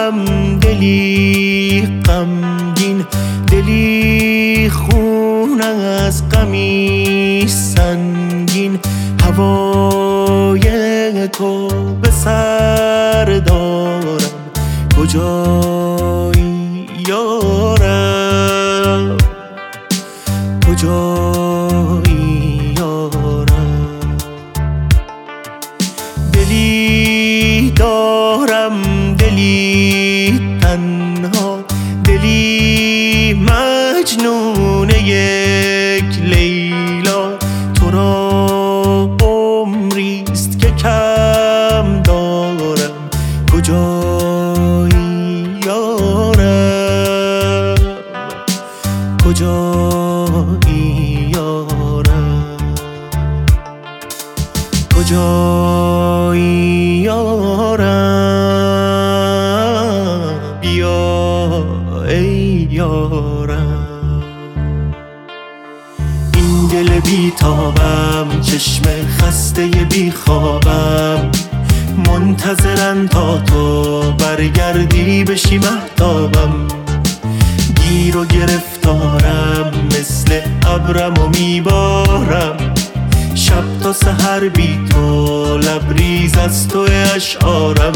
دارم دلی غمگین، دلی خون از غمی سنگین. هوای تو به سر دارم، کجایی یارم، کجایی یارم. دلی دارم دلی تنها، دلی مجنون یک لیلا. تو را عمریست که کم دارم، کجایی یارم، کجایی یارم، کجایی یارم. بیا ای یارم. این دل بیتابم، چشم خسته بی خوابم، منتظرن تا تو برگردی بشی مهتابم. گیر و گرفتارم، مثل ابرم و میبارم. شب تا سحر بی تو، لبریز از تو اشعارم.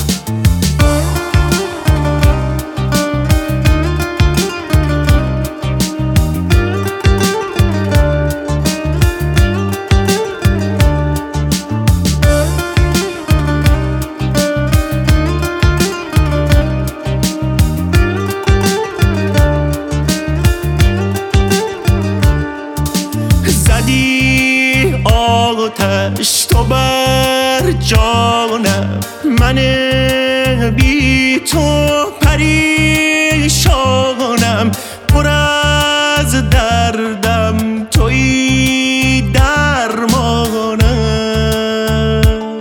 زدی آتش تو بر جانم، من بی تو پریشانم. پر از دردم تویی درمانم.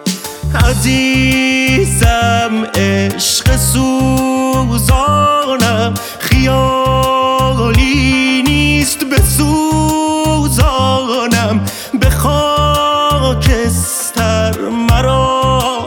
عزیزم عشق سوزانم، خیالی نیست بسوزانم. به خاکستر مرا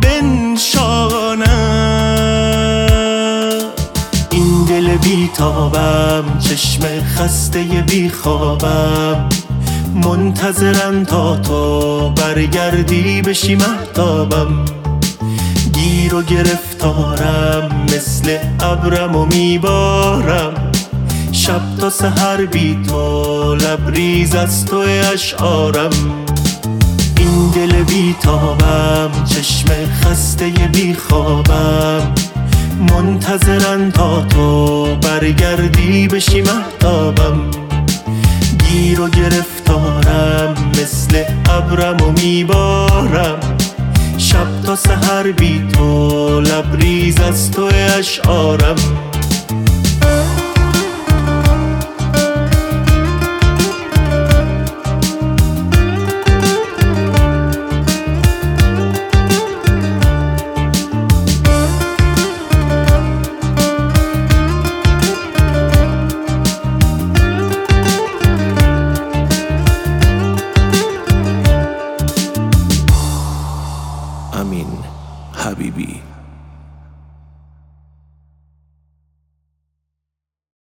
بنشانم. این دل بیتابم، چشم خسته بی خوابم، منتظرن تا تو برگردی بشی مهتابم. گیر و گرفتارم، مثل ابرم و میبارم. شب تا سحر بی تو، لبریز از تو اشعارم. این دل بیتابم، چشم خسته بی خوابم، منتظرن تا تو برگردی بشی مهتابم. گیر و گرفتارم، مثل ابرم و میبارم. شب تا سحر بی تو، لبریز از تو اشعارم. Amin Habibi.